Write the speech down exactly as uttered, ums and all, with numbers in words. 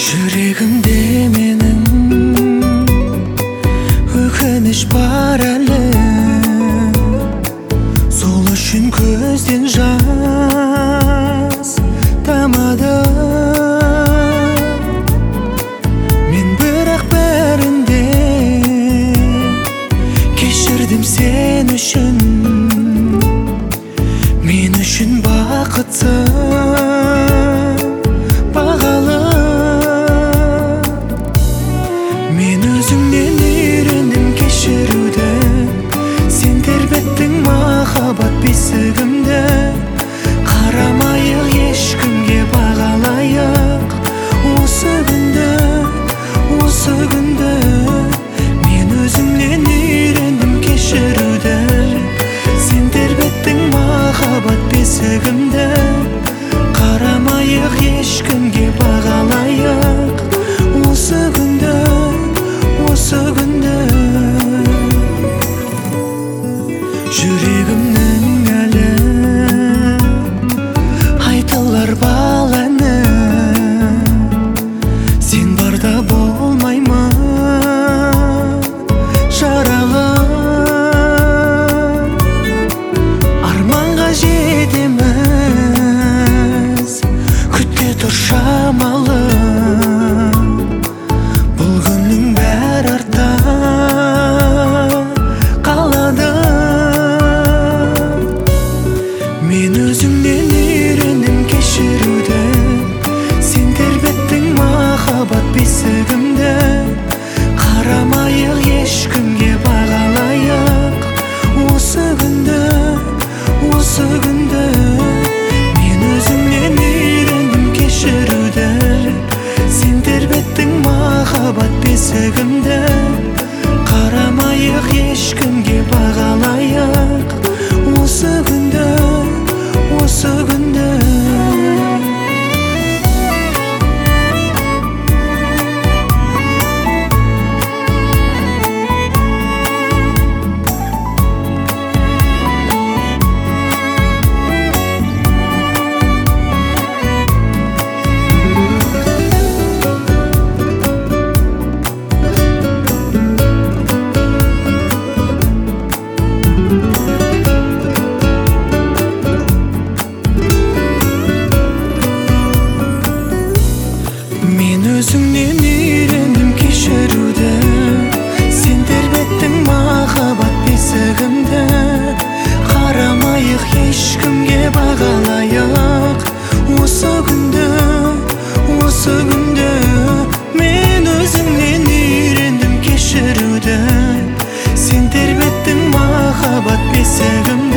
Жүрегімде менің өкініш бар әлі, сол үшін көзден жас тамады. Мен бірақ бәрінде кешірдім сен үшін, мен үшін бақытсың бағалы. Мен өзіңнен үйрендім кешіруді, сен тербеттің махаббат бесігімді. Қарамайық ешкімге, бағалайық осы күнді, осы күнді. Мен өзіңнен үйрендім кешіруді, сен тербеттің махаббат бесігімді. Қарамайық ешкімге, бағалайық осы күнді, осы күнді. Жүрегімнің әлі айтылар бал әні, сен барда болмаймын жаралы. Арманға жетеміз, күтке тұр шамалы. Бұл күннің бәрі артта қалады. Мен өзіңнен үйрендім кешіруді, сен тербеттің махаббат бесігімді. Қарамайық ешкімге, бағалайық осы күнді, осы күнді. Мен өзіңнен үйрендім кешіруді, сен тербеттің махаббат бесігімді. Қарамайық ешкімге, бағалайық осы күнді, осы күнді. Мен өзіңнен үйрендім кешіруді, сен тербеттің махаббат бесігімді. Қарамайық ешкімге, бағалайық осы күнді, осы күнді. Мен өзіңнен үйрендім кешіруді, сен тербеттің махаббат бесігімді.